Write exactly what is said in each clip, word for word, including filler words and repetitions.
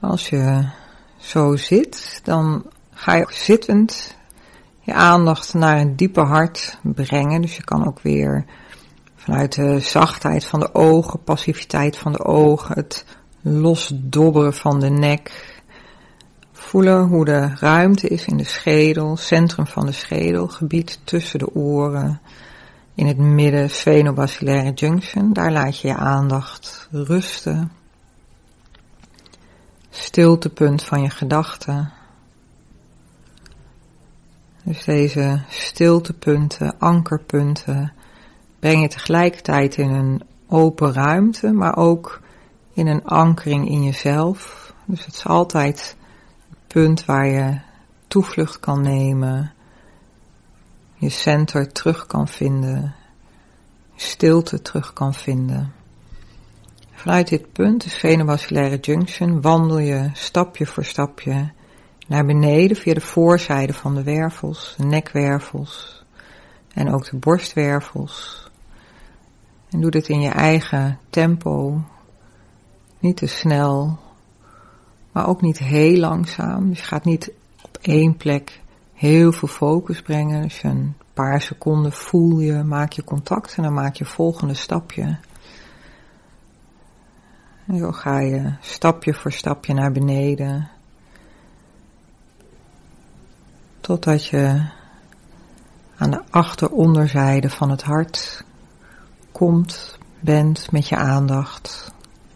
Als je zo zit, dan ga je zittend je aandacht naar een diepe hart brengen. Dus je kan ook weer vanuit de zachtheid van de ogen, passiviteit van de ogen, het losdobberen van de nek, voelen hoe de ruimte is in de schedel, centrum van de schedel, gebied tussen de oren, in het midden, sphenobacillaire junction. Daar laat je je aandacht rusten. Stiltepunt van je gedachten. Dus deze stiltepunten, ankerpunten, breng je tegelijkertijd in een open ruimte, maar ook in een ankering in jezelf. Dus het is altijd het punt waar je toevlucht kan nemen, je center terug kan vinden, stilte terug kan vinden. Vanuit dit punt, de sphenobacillaire junction, wandel je stapje voor stapje naar beneden via de voorzijde van de wervels, de nekwervels en ook de borstwervels. En doe dit in je eigen tempo, niet te snel, maar ook niet heel langzaam. Dus je gaat niet op één plek heel veel focus brengen. Dus je een paar seconden voel je, maak je contact en dan maak je volgende stapje. En zo ga je stapje voor stapje naar beneden. Totdat je aan de achteronderzijde van het hart komt, bent met je aandacht.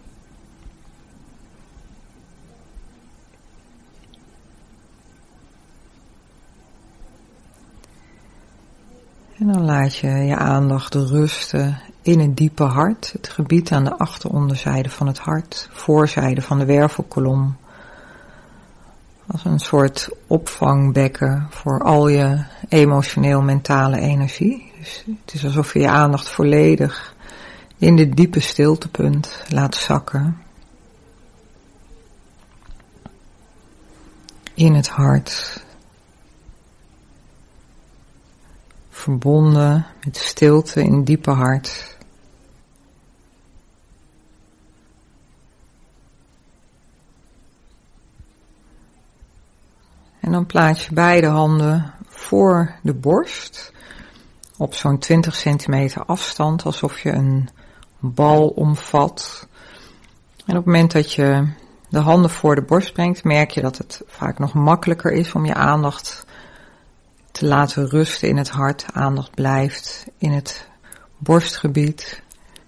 En dan laat je je aandacht rusten in het diepe hart, het gebied aan de achteronderzijde van het hart, voorzijde van de wervelkolom. Als een soort opvangbekken voor al je emotioneel-mentale energie. Dus het is alsof je je aandacht volledig in dit diepe stiltepunt laat zakken. In het hart. Verbonden met stilte in het diepe hart. En dan plaats je beide handen voor de borst op zo'n twintig centimeter afstand, alsof je een bal omvat. En op het moment dat je de handen voor de borst brengt, merk je dat het vaak nog makkelijker is om je aandacht te laten rusten in het hart. Aandacht blijft in het borstgebied.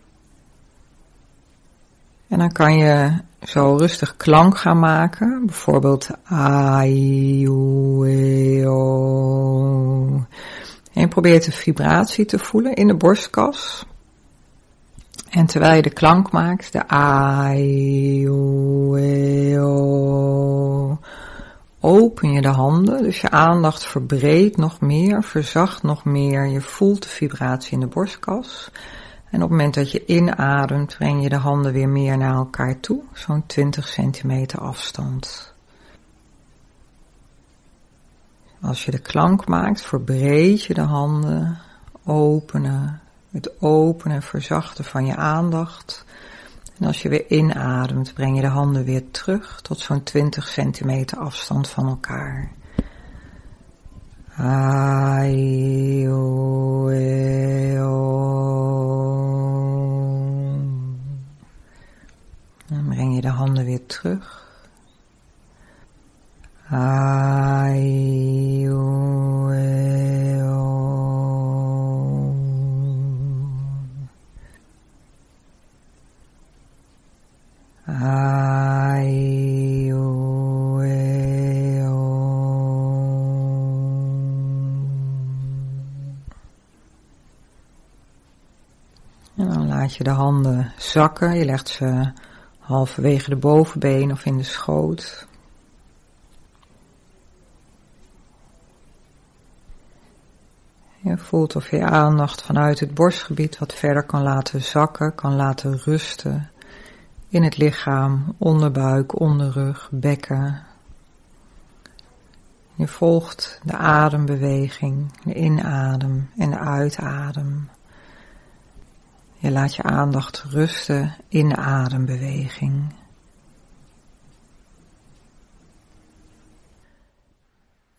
En dan kan je zo rustig klank gaan maken. Bijvoorbeeld a, i, u, e, o. En je probeert de vibratie te voelen in de borstkas. En terwijl je de klank maakt, de a, i, u, e, o, open je de handen. Dus je aandacht verbreedt nog meer, verzacht nog meer. Je voelt de vibratie in de borstkas. En op het moment dat je inademt, breng je de handen weer meer naar elkaar toe. Zo'n twintig centimeter afstand. Als je de klank maakt, verbreed je de handen. Openen. Het openen en verzachten van je aandacht. En als je weer inademt, breng je de handen weer terug tot zo'n twintig centimeter afstand van elkaar. A, I, O, E, O. Dan breng je de handen weer terug. A, I, O, E, O. A, I, O, E, O. En dan laat je de handen zakken. Je legt ze halverwege de bovenbeen of in de schoot. Je voelt of je je aandacht vanuit het borstgebied wat verder kan laten zakken, kan laten rusten in het lichaam, onderbuik, onderrug, bekken. Je volgt de adembeweging, de inadem en de uitadem. Je laat je aandacht rusten in de adembeweging.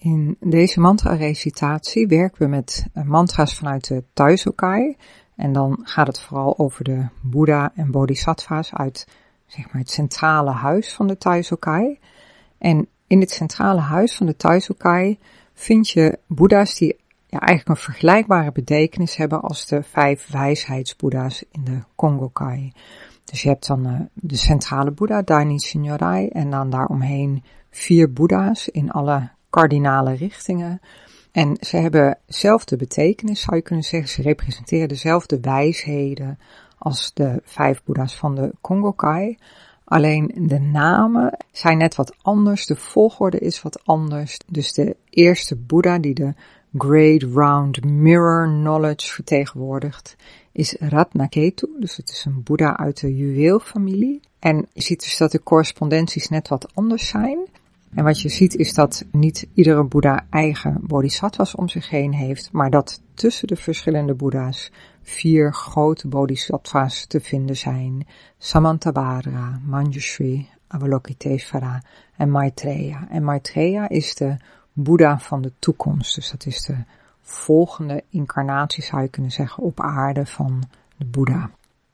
In deze mantra-recitatie werken we met mantra's vanuit de Taizokai. En dan gaat het vooral over de Boeddha en Bodhisattva's uit zeg maar, het centrale huis van de Taizokai. En in het centrale huis van de Taizokai vind je Boeddha's die ja, eigenlijk een vergelijkbare betekenis hebben als de vijf wijsheidsboeddha's in de Kongokai. Dus je hebt dan uh, de centrale Boeddha, Dainichi Nyorai, en dan daaromheen vier Boeddha's in alle kardinale richtingen. En ze hebben dezelfde betekenis, zou je kunnen zeggen. Ze representeren dezelfde wijsheden als de vijf Boeddha's van de Kongokai. Alleen de namen zijn net wat anders, de volgorde is wat anders. Dus de eerste Boeddha die de Great Round Mirror Knowledge vertegenwoordigt, is Ratnaketu. Dus het is een Boeddha uit de juweelfamilie. En je ziet dus dat de correspondenties net wat anders zijn. En wat je ziet is dat niet iedere Boeddha eigen bodhisattvas om zich heen heeft, maar dat tussen de verschillende Boeddha's vier grote bodhisattvas te vinden zijn. Samantabhadra, Manjushri, Avalokiteshvara en Maitreya. En Maitreya is de Boeddha van de toekomst. Dus dat is de volgende incarnatie, zou je kunnen zeggen, op aarde van de Boeddha.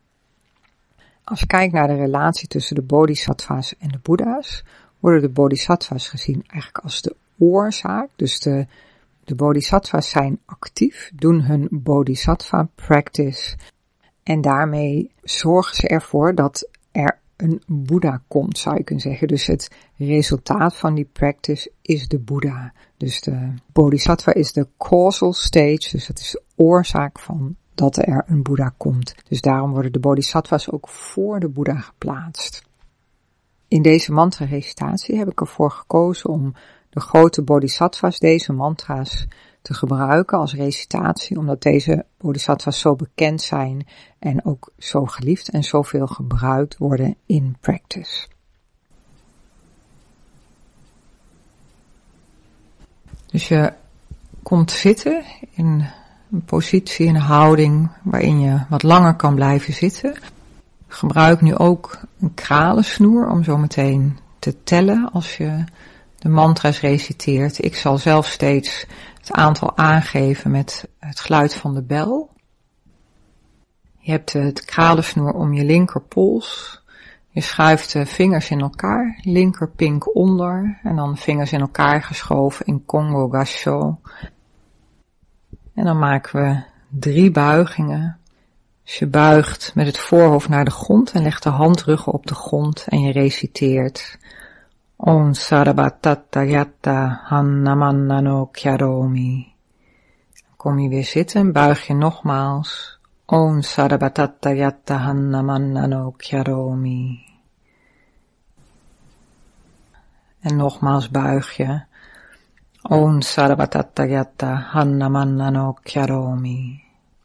Als je kijkt naar de relatie tussen de bodhisattvas en de Boeddha's, worden de bodhisattvas gezien eigenlijk als de oorzaak. Dus de, de bodhisattvas zijn actief, doen hun bodhisattva practice en daarmee zorgen ze ervoor dat er een Boeddha komt, zou je kunnen zeggen. Dus het resultaat van die practice is de Boeddha. Dus de bodhisattva is de causal stage, dus dat is de oorzaak van dat er een Boeddha komt. Dus daarom worden de bodhisattvas ook voor de Boeddha geplaatst. In deze mantra-recitatie heb ik ervoor gekozen om de grote bodhisattvas, deze mantra's, te gebruiken als recitatie, omdat deze bodhisattvas zo bekend zijn en ook zo geliefd en zoveel gebruikt worden in practice. Dus je komt zitten in een positie, een houding waarin je wat langer kan blijven zitten. Gebruik nu ook een kralensnoer om zo meteen te tellen als je de mantra's reciteert. Ik zal zelf steeds het aantal aangeven met het geluid van de bel. Je hebt het kralensnoer om je linkerpols. Je schuift de vingers in elkaar, linkerpink onder en dan vingers in elkaar geschoven in Kongo Gassho. En dan maken we drie buigingen. Dus je buigt met het voorhoofd naar de grond en legt de handruggen op de grond en je reciteert Om Sarabatattayata Hannamannano Kyaromi. Dan kom je weer zitten en buig je nogmaals Om Sarabatattayata Hannamannano Kyaromi. En nogmaals buig je Om Sarabatattayata Hannamannano Kyaromi.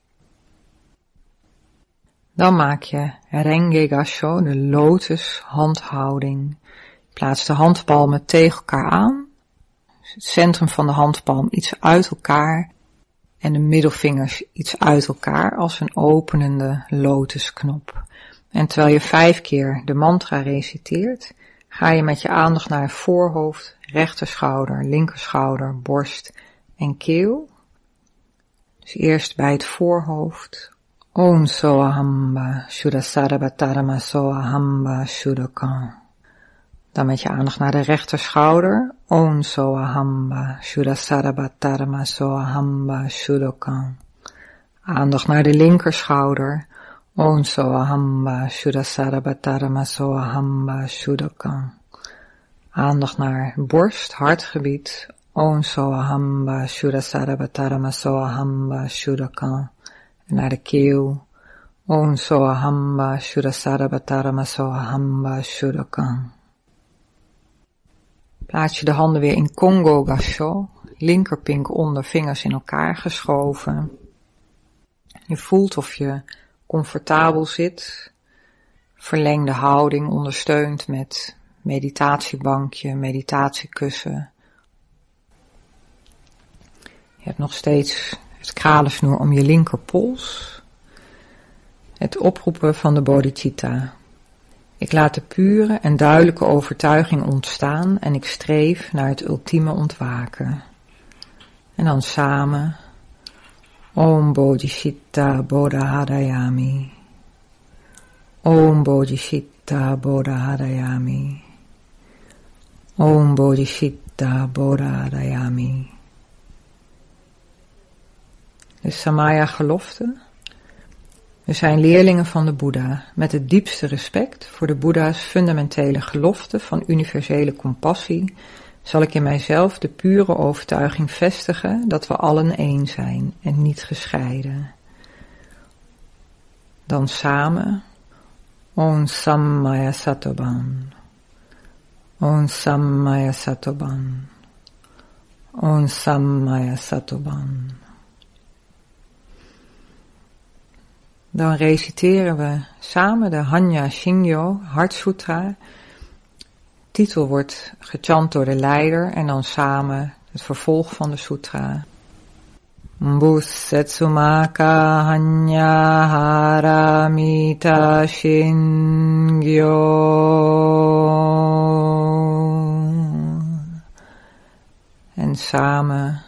Dan maak je Renge Gassho, de lotushandhouding. Plaats de handpalmen tegen elkaar aan. Het centrum van de handpalm iets uit elkaar. En de middelvingers iets uit elkaar als een openende lotusknop. En terwijl je vijf keer de mantra reciteert, ga je met je aandacht naar het voorhoofd, rechterschouder, linkerschouder, borst en keel. Dus eerst bij het voorhoofd. Om Soahamba Shuddhasarabhatarama Soahamba Shuddhakan. Dan met je aandacht naar de rechterschouder. Om Soahamba Shuddhasarabhatarama Soahamba Shuddhakan. Aandacht naar de linkerschouder. Om Soahamba Shuddhasarabhatarama Soahamba Shuddhakan. Aandacht naar borst, hartgebied. Om Soahamba Shuddhasarabhatarama Soahamba Shuddhakan. Naar de keel. Om Soahamba Shuddhasarabhatarama Soahamba Shuddhakan. Plaats je de handen weer in Kongo Gassho. Linkerpink onder, vingers in elkaar geschoven. Je voelt of je comfortabel zit. Verlengde houding ondersteund met meditatiebankje, meditatiekussen. Je hebt nog steeds het kralensnoer om je linkerpols. Het oproepen van de bodhicitta. Ik laat de pure en duidelijke overtuiging ontstaan en ik streef naar het ultieme ontwaken. En dan samen. Om Bodhicitta Bodhadayami. Om Bodhicitta Bodhadayami. Om Bodhicitta Bodhadayami. De Samaya gelofte. We zijn leerlingen van de Boeddha, met het diepste respect voor de Boeddha's fundamentele gelofte van universele compassie, zal ik in mijzelf de pure overtuiging vestigen dat we allen één zijn en niet gescheiden. Dan samen, Om Sammaya Sattobhan, Om Sammaya Sattobhan, Om Sammaya Sattobhan. Dan reciteren we samen de Hanya Shingyo Hartsutra. Titel wordt gechant door de leider en dan samen het vervolg van de sutra. Busetsumaka Hanya Haramita Shingyo. En samen.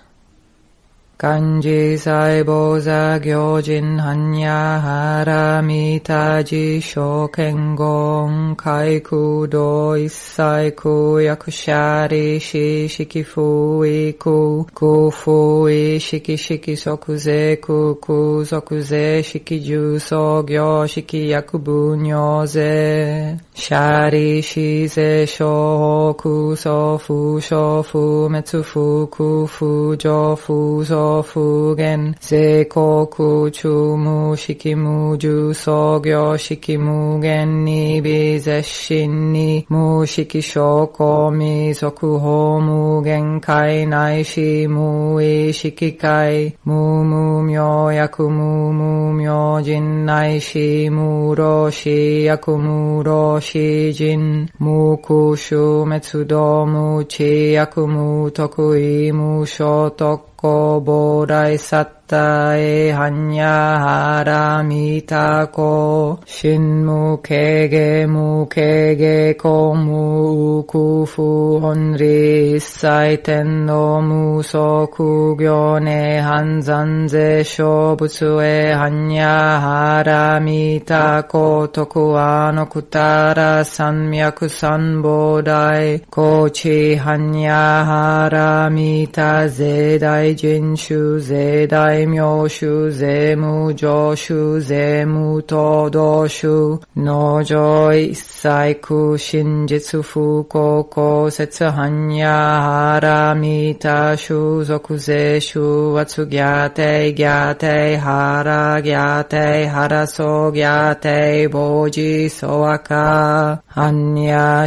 Kanji Saibo Zagyojin Hanya Haramita Jisho Kengon Kaiku Do Issaiku Yakushari Shi Shikifu Iku Kufu I Shiki Shiki Sokuze Kuku Sokuze Shikiju Sogyo Shiki Yakubu Nyoze Shari Shize Shohoku Sofu Shofu Metsufu Kufu Jofu So Fugen Seikoku Chumu Shikimu Ju Sogyo Shikimu Gen Nibi Zeshin Ni Mu Shikisho Komi Soku Homu Gen Kai Naishi Mu I Shikikai Mu Mu Myo Yaku Mu Mu Myo Jin Naishi Mu Roshi Yaku Mu Roshi Jin Mu Kushu Metsudo Mu Chi Yaku Mu Tokui Mu Shotok Ko Bodhisatta e Hanya Haramita ko Shinmu Kege Mu Kege Ko Mu Ukufu Honri Issai Tenno Mu Soku Gyone Hanzanze Shobutsu e Hanya Haramita ko Toku Ano Kutara Sanmyaku Sanbodai Kochi Hanya Haramita Zedai Jinshu Zedai Myoshu Zemu Joshu Zemu Todoshu Nojo Issaiku Shinjitsu Fukoko Setsu Hanya Haramita Shu Zokuze Shu Watsugyate Gyate Hara Gyate Haraso Gyate Boji Soaka Hanya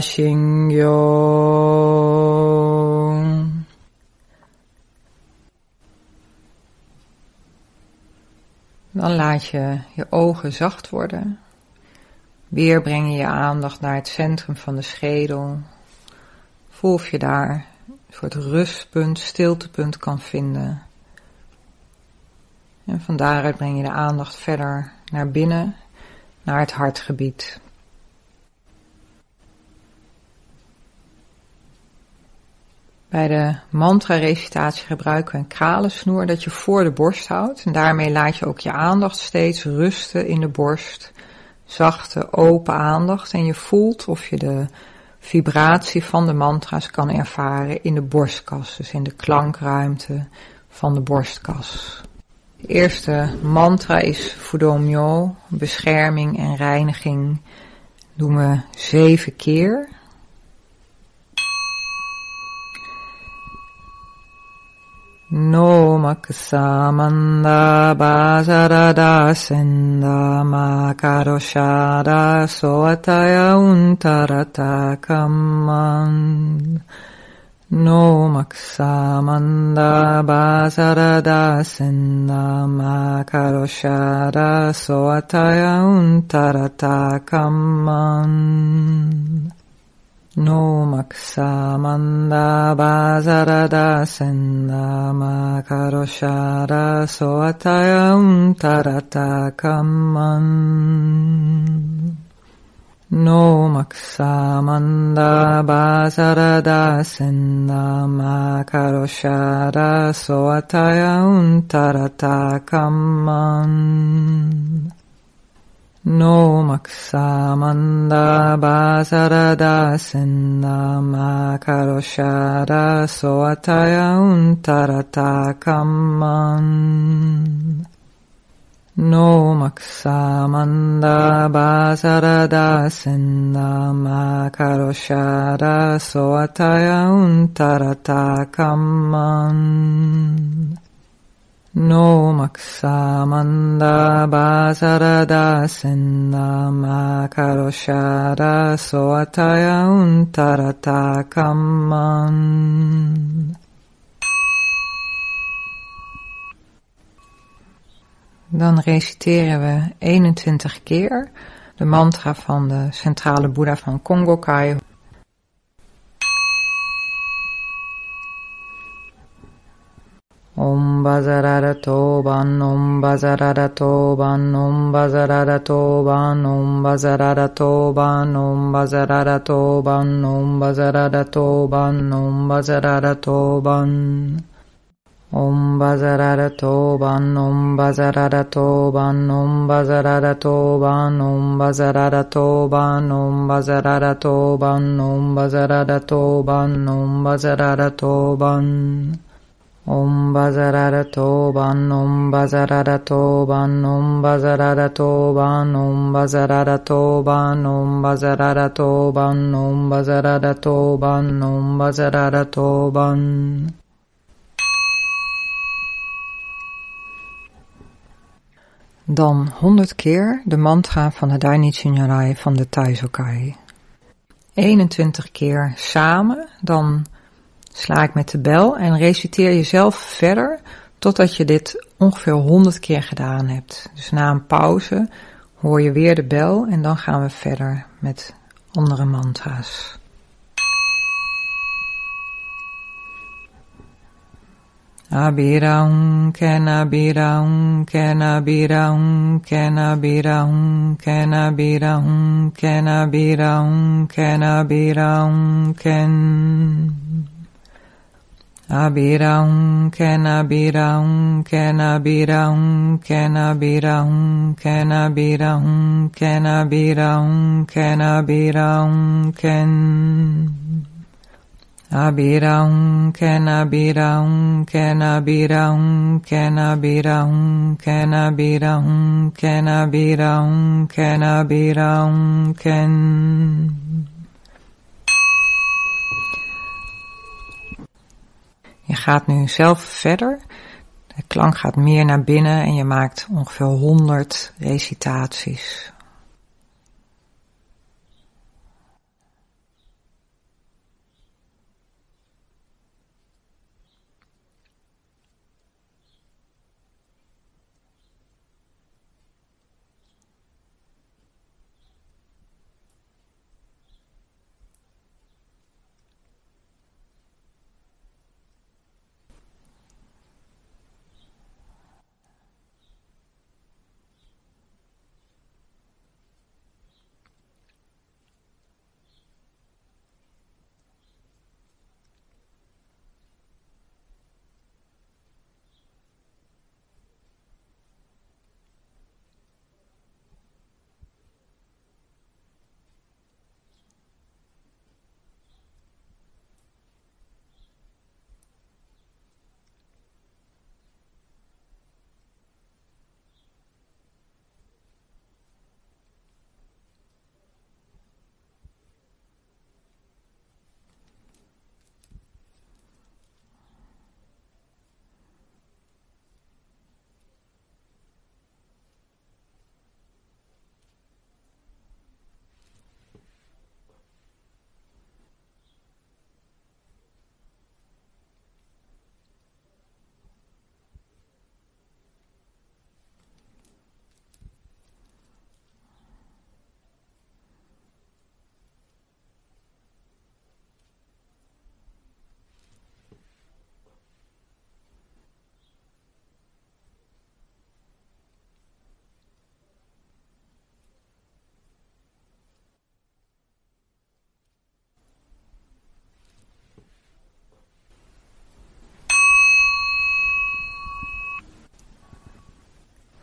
Shingyo. Dan laat je je ogen zacht worden. Weer breng je je aandacht naar het centrum van de schedel. Voel of je daar een soort rustpunt, stiltepunt kan vinden. En van daaruit breng je de aandacht verder naar binnen, naar het hartgebied. Bij de mantra-recitatie gebruiken we een kralensnoer dat je voor de borst houdt. En daarmee laat je ook je aandacht steeds rusten in de borst. Zachte, open aandacht. En je voelt of je de vibratie van de mantra's kan ervaren in de borstkas. Dus in de klankruimte van de borstkas. De eerste mantra is Fudomyo, bescherming en reiniging. Doen we zeven keer. No maksamanda bhajarada senda makaroshada soataya untarata kamman. No maksamanda bhajarada senda makaroshada soataya untarata kamman. No maksamanda bhajarada senda makaroshada soataya untarata kamman. No maksamanda basarada senda makaroshara soataya untarata kamman. No maksamanda basarada senda makaroshara soataya untarata kamman. No maksamanda basarada senda makaroshara soataya untarata kamman. No maksamanda basarada senda makaroshara soataya untarata kamman. Dan reciteren we eenentwintig keer de mantra van de centrale Boeddha van Kongokai. Om Vajrara Toban, Om Vajrara Toban, Om Vajrara Toban, Om Vajrara Toban, Om Vajrara Toban, Om Vajrara Toban, Om Vajrara Toban. Om Vajrara Toban, Om Vajrara Toban, Om Vajrara Toban, Om Vajrara Toban, Om Vajrara Toban, Om Vajrara Toban, Om Vajrara Toban. Om Vajrara Toban, Om Vajrara Toban, Om Vajrara Toban, Om Vajrara Toban, Om Vajrara Toban, Om Vajrara Toban, Om Vajrara Toban. Dan honderd keer de mantra van de Dainichi Nyorai van de Taizokai. eenentwintig keer samen, dan sla ik met de bel en reciteer jezelf verder totdat je dit ongeveer honderd keer gedaan hebt. Dus na een pauze hoor je weer de bel en dan gaan we verder met andere mantra's. Abiraum, kenabiraum, kenabiraum, kenabiraum, kenabiraum, kenabiraum, kenabiraum, ken. Abiraum, kenabiraum, kenabiraum, kenabiraum, kenabiraum, kenabiraum, kenabiraum, ken. Abiraum, kenabiraum, kenabiraum, kenabiraum, kenabiraum, kenabiraum, kenabiraum, ken. Je gaat nu zelf verder. De klank gaat meer naar binnen en je maakt ongeveer honderd recitaties.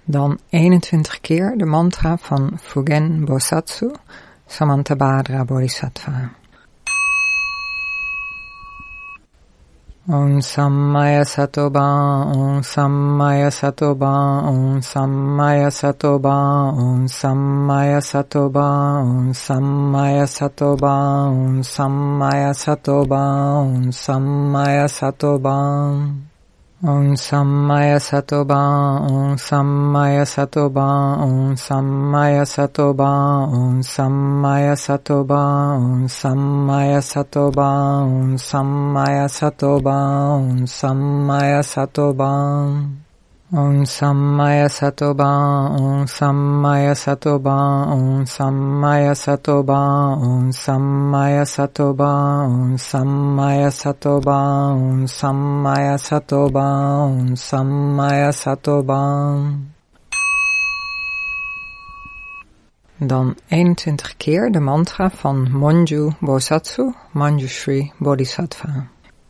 Dan eenentwintig keer de mantra van Fugen Bosatsu, Samantabhadra Bodhisattva. Om Sammaya Sattva, Om Sammaya Sattva, Om Sammaya Sattva, Om Sammaya Sattva, Om Sammaya Sattva, Om Sammaya Sattva, Om Sammaya Sattva. Om Sammaya Sattva, Om Sammaya Sattva, Om Sammaya Sattva, Om Sammaya Sattva, Om Sammaya Sattva, Om Sammaya Sattva, Om Sammaya Sattva. Om Sammaya Sattva, Om Sammaya Sattva, Om Sammaya Sattva, Om Sammaya Sattva, Om Sammaya Sattva, Om Sammaya Sattva, Om Sammaya Sattva. Dan eenentwintig keer de mantra van Monju Bosatsu, Manjushri Bodhisattva.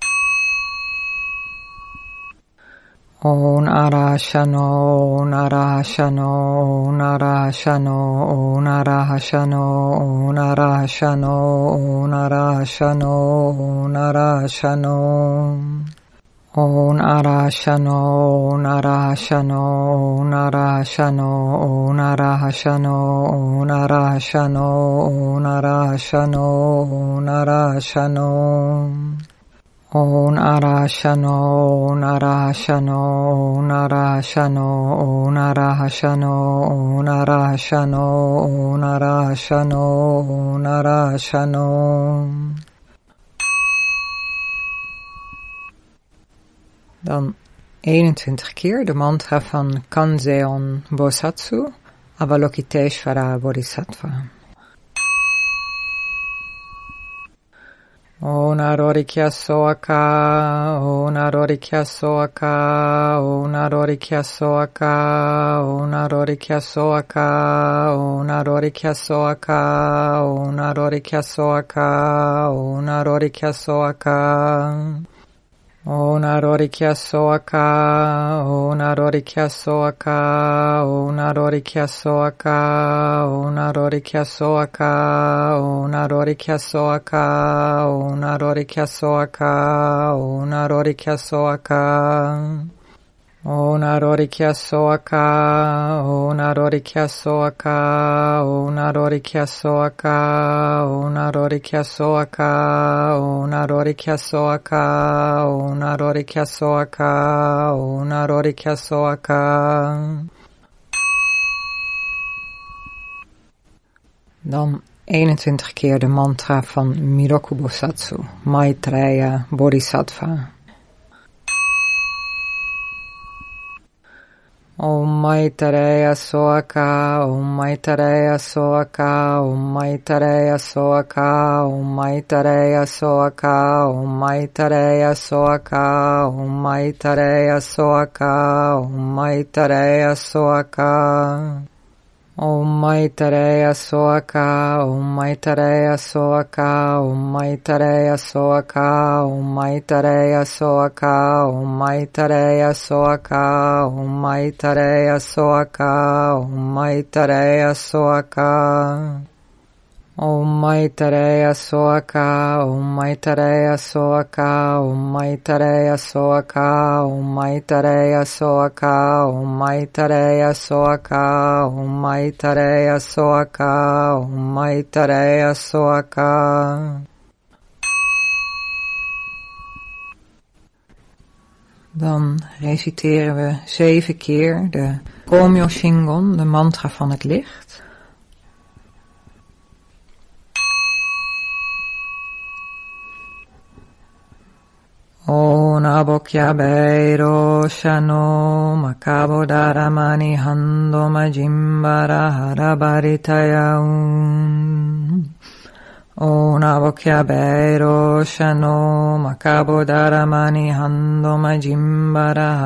O Narashano, O Narashano, O Narashano, O Narashano, O Narashano, O Narashano, O Narashano. O Narashano, O Narashano, O Narashano, O Narashano, O Narashano, O Narashano, O Narashano. O Narashano, O Narashano, O Narashano, O Narashano, O Narashano, O Narashano, O Narashano. Dan eenentwintig keer de mantra van Kanzeon Bosatsu, Avalokiteshvara Bodhisattva. O Narorikya Soaka, O Narorikya Soaka, O Narorikya Soaka, O Narorikya Soaka, O Narorikya Soaka, O Narorikya Soaka, O Narorikya Soaka. O Narorikya Soaka, O Narorikya Soaka, O Narorikya Soaka, O Narorikya Soaka, O Narorikya Soaka, O Narorikya Soaka, O Narorikya Soaka. O Narorikya Soaka, O Narorikya Soaka, O Narorikya Soaka, O Narorikya Soaka, O Narorikya Soaka, O Narorikya Soaka, O Narorikya Soaka. Dan eenentwintig keer de mantra van Miroku Bosatsu, Maitreya Bodhisattva. Om Maitreya Soaka, Om Maitreya Soaka, Om Maitreya Soaka, Om Maitreya Soaka, Om Maitreya Soaka, Om Maitreya Soaka, Om Maitreya Soaka. Om Maitreya Soaka, Om Maitreya Soaka, Om Maitreya Soaka, Om Maitreya Soaka, Om Maitreya Soaka, Om Maitreya Soaka, Om Maitreya Soaka. Om Maitreya Soaka, Om Maitreya Soaka, Om Maitreya Soaka, Om Maitreya Soaka, Om Maitreya Soaka, Om Maitreya Soaka, Om Maitreya Soaka. Dan reciteren we zeven keer de Komyo Shingon, de mantra van het licht. O Nabokya Beiro Shano Makabo Daramani Hando Majimbara Harabaritayaun. O Nabokya Beiro Shano Makabo Daramani Hando Majimbara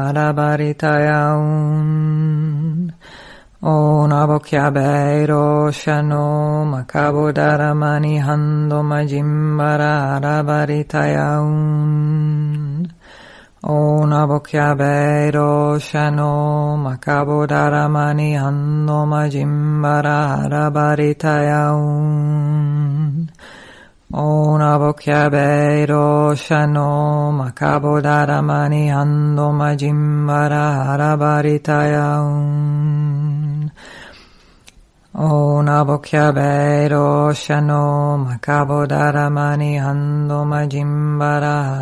Harabaritayaun. O Nabokya Beiro Shano Makabo Daramani Hando Majimbara Harabaritayaun. O Nabokyabeiro Shano Makabodaramani Hanno Majimbara Harabaritayaun. O Nabokyabeiro Shano Makabodaramani Hanno Majimbara Harabaritayaun. O Nabokyabeiro Shano Makabodaramani Hanno Majimbara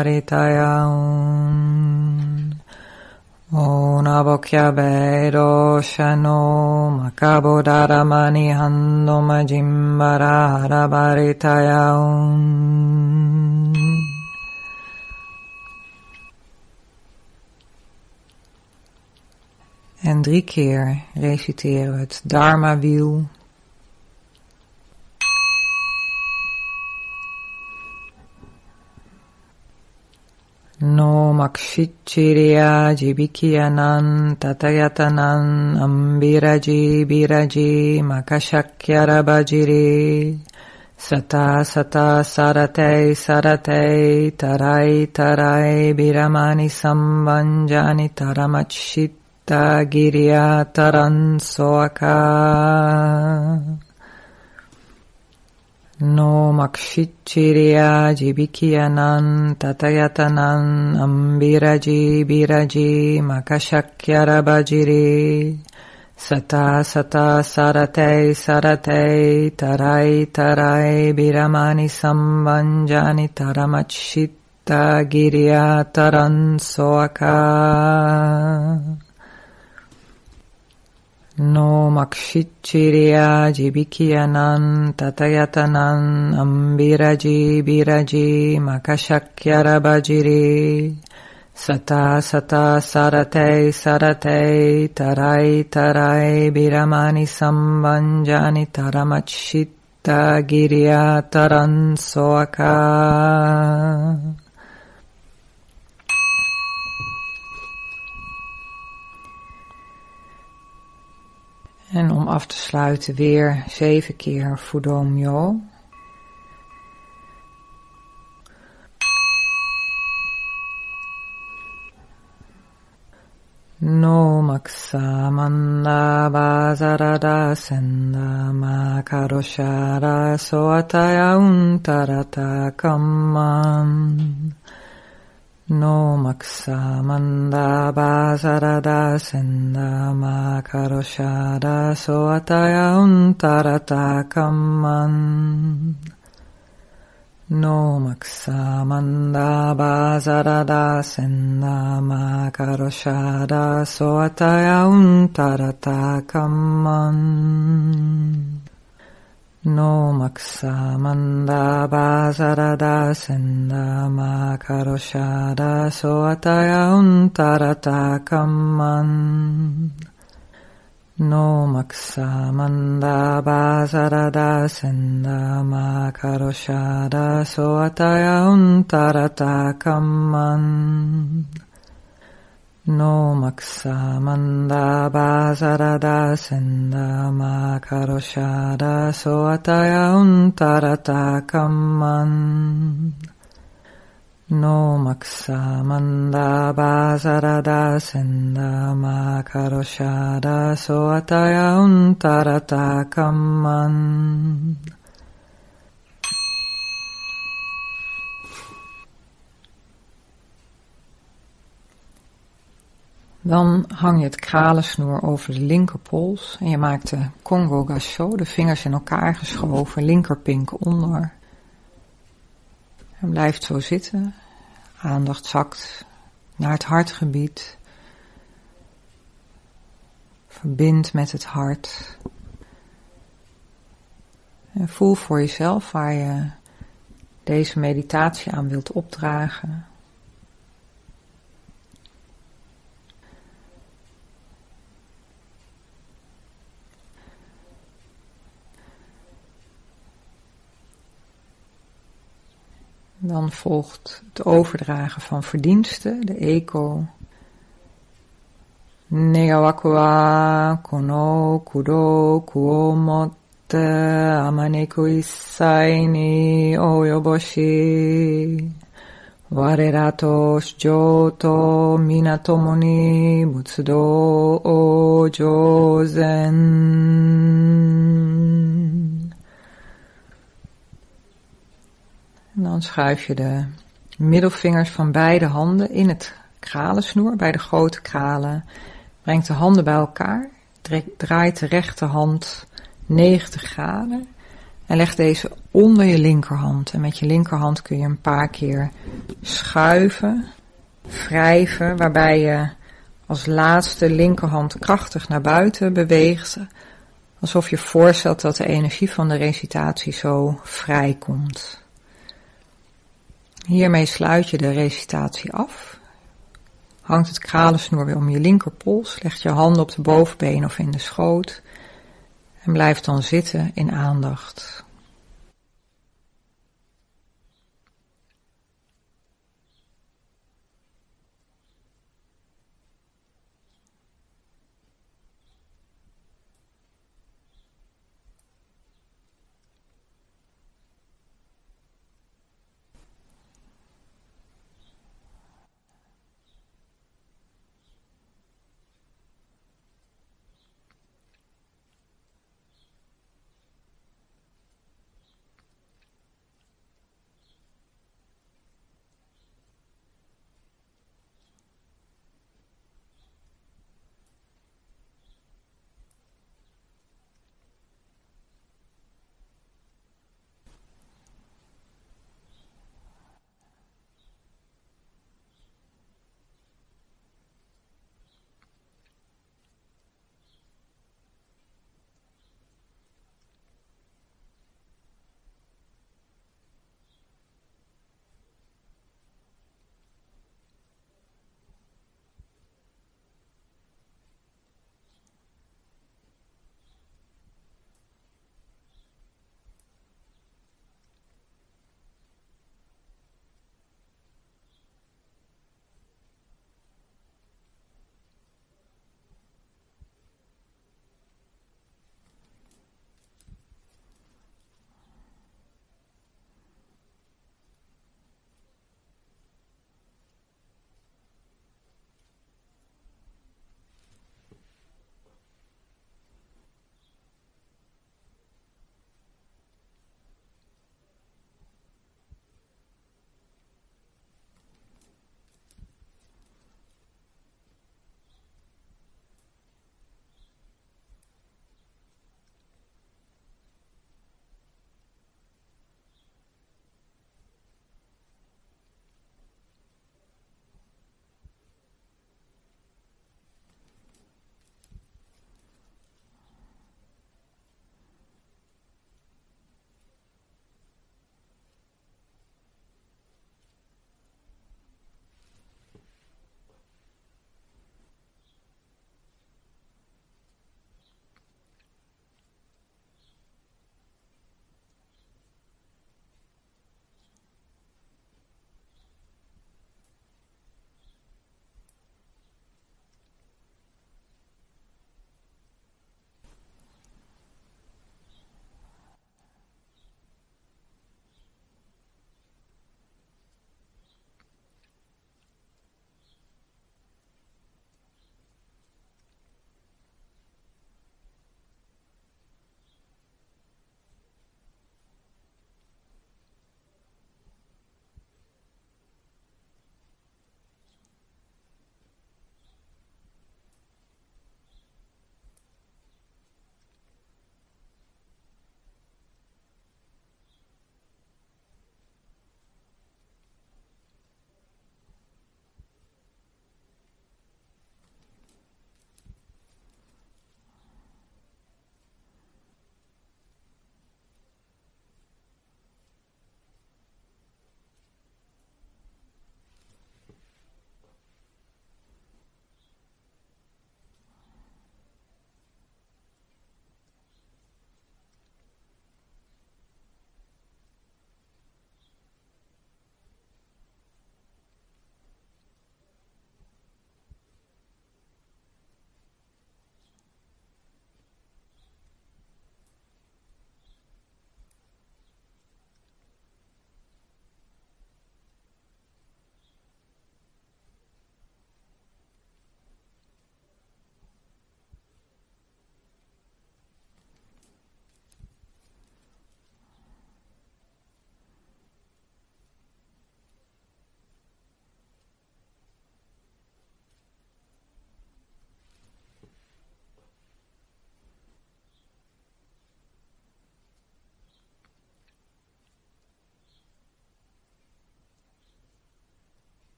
Harabaritayaun. O Nabokyabeiro Shano Makabodaramani Hanno Majimbara Harabaritayaun. En drie keer reciteren we het Dharma-wiel. No makshichirya jibikyanan tatayatanan ambiraji biraji makashakyarabajiri sata sata sarate sarate tarai tarai biramani sambanjani taramachit Girya taran soaka. No makshichirya jibikyanan tatayatanan ambiraji biraji makashakyarabajiri sata sata sarate sarate tarai tarai biramani sambanjani taramachita girya taran soaka. No makshichirya jibikyanan tatayatanan ambiraji biraji makashakyarabajiri sata sata sarate sarate tarai tarai biramani sambanjani taramachita girya taran soaka. En om af te sluiten weer zeven keer Fudomyo. No maksa manda bazarada senda makaroshara soataya untarata kamman. No maksa manda bazarada senda makaroshada soataya untarata kamman. No maksa manda bazarada senda makaroshada soataya untarata kamman. No maksa manda bazarada senda makaroshada soataya untarata kamman. No maksa manda bazarada senda makaroshada soataya untarata kamman. No maksa manda bazarada senda makaroshada soataya untarata kamman. No maksa manda bazarada senda makaroshada soataya untarata kamman. Dan hang je het kralensnoer over de linkerpols en je maakt de Kongo Gassho, de vingers in elkaar geschoven, linkerpink onder. En blijft zo zitten, aandacht zakt naar het hartgebied, verbind met het hart. En voel voor jezelf waar je deze meditatie aan wilt opdragen. Dan volgt het overdragen van verdiensten, de eko. Negawakua kono kudo kuomotte amaneko issai ni oyoboshi. Wareratos Joto Minatomoni Mutsudo Ojo Zen. En dan schuif je de middelvingers van beide handen in het kralensnoer, bij de grote kralen. Brengt de handen bij elkaar, draait de rechterhand negentig graden en leg deze onder je linkerhand. En met je linkerhand kun je een paar keer schuiven, wrijven, waarbij je als laatste linkerhand krachtig naar buiten beweegt, alsof je voorstelt dat de energie van de recitatie zo vrijkomt. Hiermee sluit je de recitatie af. Hangt het kralensnoer weer om je linkerpols, leg je handen op de bovenbeen of in de schoot en blijf dan zitten in aandacht.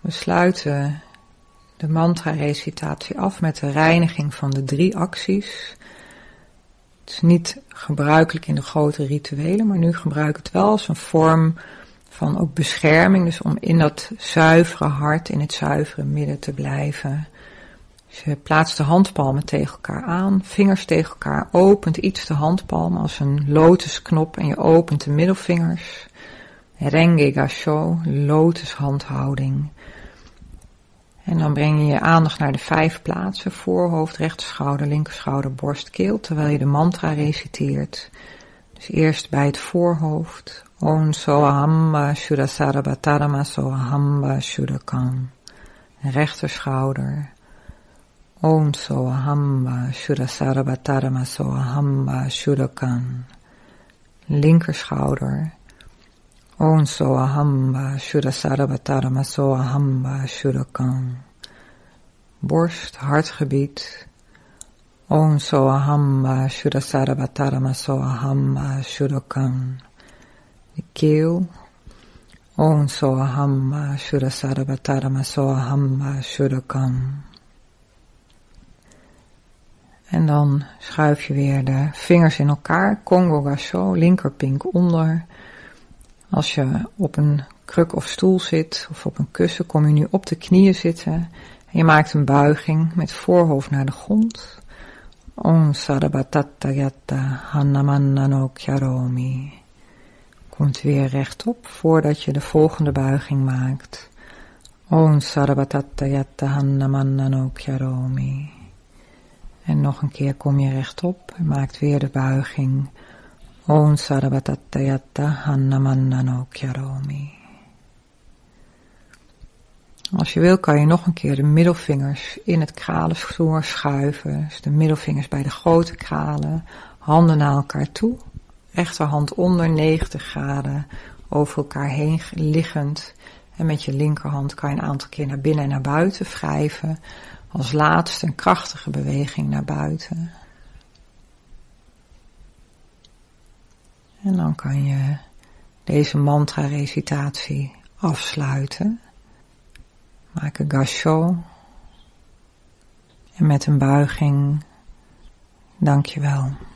We sluiten de mantra-recitatie af met de reiniging van de drie acties. Het is niet gebruikelijk in de grote rituelen, maar nu gebruik ik het wel als een vorm van ook bescherming. Dus om in dat zuivere hart, in het zuivere midden te blijven. Dus je plaatst de handpalmen tegen elkaar aan, vingers tegen elkaar, opent iets de handpalmen als een lotusknop en je opent de middelvingers. Renge Gasho, lotushandhouding. En dan breng je je aandacht naar de vijf plaatsen, voorhoofd, rechterschouder, linkerschouder, borst, keel, terwijl je de mantra reciteert. Dus eerst bij het voorhoofd, Om Soahamba Shuddhasarabhatarama Soahamba Shuddhakam. Rechterschouder, Om Soahamba Shuddhasarabhatarama Soahamba Shuddhakam. Linkerschouder, Om Soahamba Shuddhasarabhatarama Soahamba Shuddhakam. Borst, hartgebied, Om Soahamba Shuddhasarabhatarama Soahamba Shuddhakam. De keel, Om Soahamba Shuddhasarabhatarama Soahamba Shuddhakam. En dan schuif je weer de vingers in elkaar, Kongo Gasho, linkerpink onder. Als je op een kruk of stoel zit of op een kussen, kom je nu op de knieën zitten. En je maakt een buiging met voorhoofd naar de grond. Om Sarabhatattayata Hanamannano Kyaromi. Komt weer rechtop voordat je de volgende buiging maakt. Om Sarabhatattayata Hanamannano Kyaromi. En nog een keer kom je rechtop en maakt weer de buiging. Om Sarabhatattayata Hanamannano Kyaromi. Als je wil kan je nog een keer de middelvingers in het kralensnoer schuiven. Dus de middelvingers bij de grote kralen, handen naar elkaar toe. Rechterhand onder negentig graden, over elkaar heen liggend. En met je linkerhand kan je een aantal keer naar binnen en naar buiten wrijven. Als laatste een krachtige beweging naar buiten. En dan kan je deze mantra-recitatie afsluiten. Maak een gasho. En met een buiging, dank je wel.